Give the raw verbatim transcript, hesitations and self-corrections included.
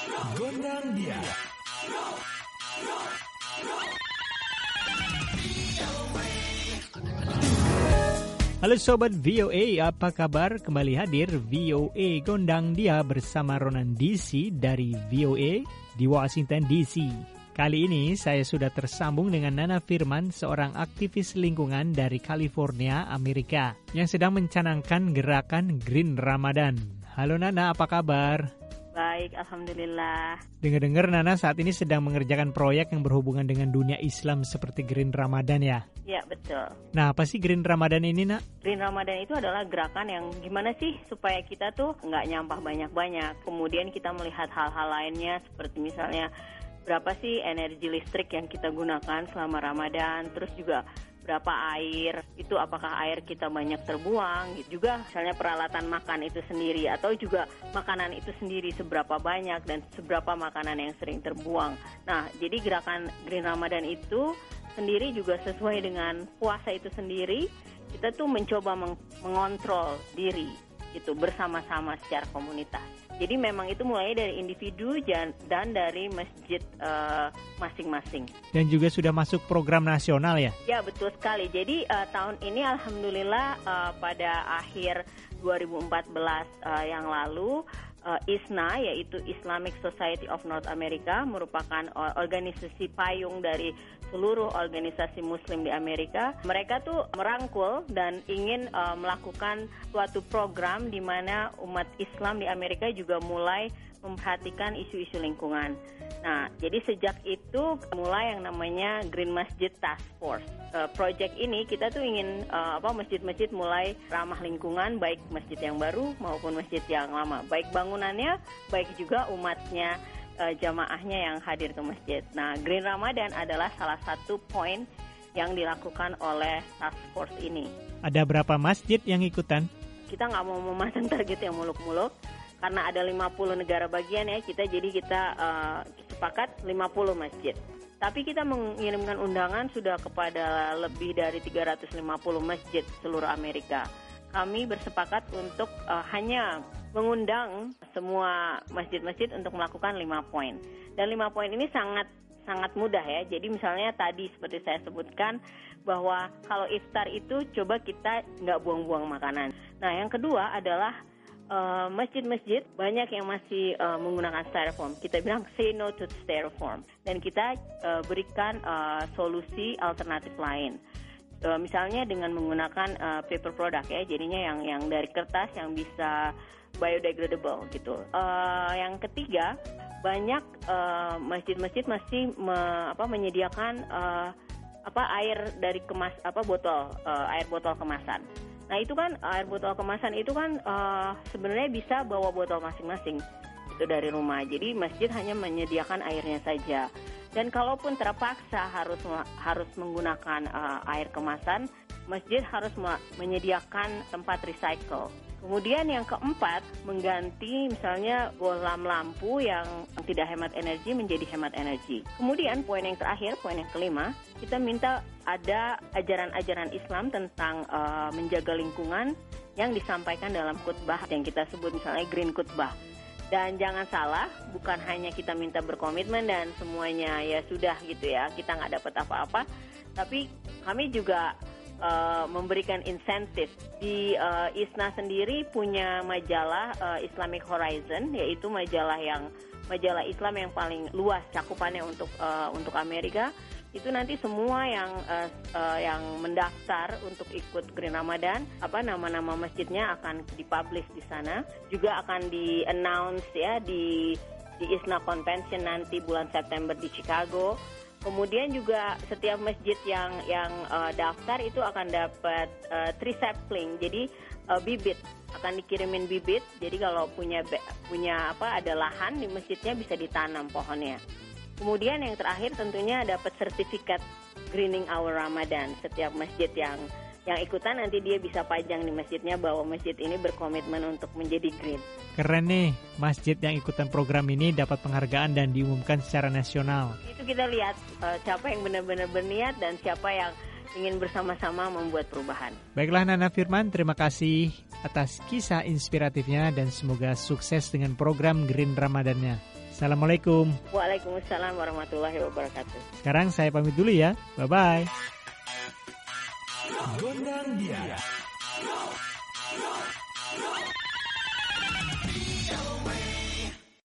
Gondang dia. Halo Sobat V O A, apa kabar? Kembali hadir V O A Gondang Dia bersama Ronan D C dari V O A di Washington D C. Kali ini saya sudah tersambung dengan Nana Firman, seorang aktivis lingkungan dari California, Amerika, yang sedang mencanangkan gerakan Green Ramadan. Halo Nana, apa kabar? Baik, Alhamdulillah. Dengar-dengar Nana saat ini sedang mengerjakan proyek yang berhubungan dengan dunia Islam seperti Green Ramadan ya? Ya, betul. Nah, apa sih Green Ramadan ini, Nak? Green Ramadan itu adalah gerakan yang gimana sih supaya kita tuh nggak nyampah banyak-banyak. Kemudian kita melihat hal-hal lainnya seperti misalnya berapa sih energi listrik yang kita gunakan selama Ramadan, terus juga berapa air, itu apakah air kita banyak terbuang, gitu. Juga misalnya peralatan makan itu sendiri, atau juga makanan itu sendiri seberapa banyak dan seberapa makanan yang sering terbuang. Nah, jadi gerakan Green Ramadan itu sendiri juga sesuai dengan puasa itu sendiri, kita tuh mencoba meng- mengontrol diri, gitu, bersama-sama secara komunitas. Jadi memang itu mulai dari individu dan dari masjid uh, masing-masing. Dan juga sudah masuk program nasional ya? Ya, betul sekali. Jadi uh, tahun ini Alhamdulillah uh, pada akhir dua ribu empat belas uh, yang lalu, uh, I S N A, yaitu Islamic Society of North America, merupakan organisasi payung dari seluruh organisasi muslim di Amerika. Mereka tuh merangkul dan ingin uh, melakukan suatu program di mana umat Islam di Amerika juga mulai memperhatikan isu-isu lingkungan. Nah, jadi sejak itu mulai yang namanya Green Masjid Task Force. Uh, project ini kita tuh ingin uh, apa masjid-masjid mulai ramah lingkungan, baik masjid yang baru maupun masjid yang lama, baik bangunannya, baik juga umatnya, uh, jamaahnya yang hadir ke masjid. Nah, Green Ramadan adalah salah satu poin yang dilakukan oleh task force ini. Ada berapa masjid yang ikutan? Kita nggak mau memasang target yang muluk-muluk, karena ada lima puluh negara bagian ya kita, jadi kita uh, sepakat lima puluh masjid. Tapi kita mengirimkan undangan sudah kepada lebih dari tiga ratus lima puluh masjid seluruh Amerika. Kami bersepakat untuk uh, hanya mengundang semua masjid-masjid untuk melakukan lima poin. Dan lima poin ini sangat sangat mudah ya. Jadi misalnya tadi seperti saya sebutkan bahwa kalau iftar itu coba kita nggak buang-buang makanan. Nah, yang kedua adalah Uh, masjid-masjid banyak yang masih uh, menggunakan styrofoam. Kita bilang say no to styrofoam. Dan kita uh, berikan uh, solusi alternatif lain. Uh, misalnya dengan menggunakan uh, paper product ya, jadinya yang yang dari kertas yang bisa biodegradable gitu. Uh, yang ketiga, banyak uh, masjid-masjid masih me, apa, menyediakan uh, apa air dari kemas apa botol uh, air botol kemasan. Nah, itu kan air botol kemasan itu kan uh, sebenarnya bisa bawa botol masing-masing itu dari rumah. Jadi masjid hanya menyediakan airnya saja. Dan kalaupun terpaksa harus harus menggunakan uh, air kemasan, masjid harus menyediakan tempat recycle. Kemudian yang keempat, mengganti misalnya bohlam lampu yang tidak hemat energi menjadi hemat energi. Kemudian poin yang terakhir, poin yang kelima, kita minta ada ajaran-ajaran Islam tentang uh, menjaga lingkungan yang disampaikan dalam khutbah yang kita sebut misalnya green khutbah. Dan jangan salah, bukan hanya kita minta berkomitmen dan semuanya ya sudah gitu ya, kita nggak dapat apa-apa, tapi kami juga Uh, memberikan insentif. Di uh, I S N A sendiri punya majalah uh, Islamic Horizon, yaitu majalah yang majalah Islam yang paling luas cakupannya untuk uh, untuk Amerika. Itu nanti semua yang uh, uh, yang mendaftar untuk ikut Green Ramadan, apa nama-nama masjidnya akan dipublish di sana. Juga akan di-announce ya di di I S N A Convention nanti bulan September di Chicago. Kemudian juga setiap masjid yang yang uh, daftar itu akan dapat uh, tree sapling, jadi uh, bibit, akan dikirimin bibit. Jadi kalau punya punya apa ada lahan di masjidnya bisa ditanam pohonnya. Kemudian yang terakhir tentunya dapat sertifikat Greening Our Ramadan. Setiap masjid yang yang ikutan nanti dia bisa pajang di masjidnya bahwa masjid ini berkomitmen untuk menjadi green. Keren nih, masjid yang ikutan program ini dapat penghargaan dan diumumkan secara nasional. Itu kita lihat uh, siapa yang benar-benar berniat dan siapa yang ingin bersama-sama membuat perubahan. Baiklah Nana Firman, terima kasih atas kisah inspiratifnya dan semoga sukses dengan program Green Ramadannya. Assalamualaikum. Waalaikumsalam warahmatullahi wabarakatuh. Sekarang saya pamit dulu ya. Bye-bye. Gondang dia.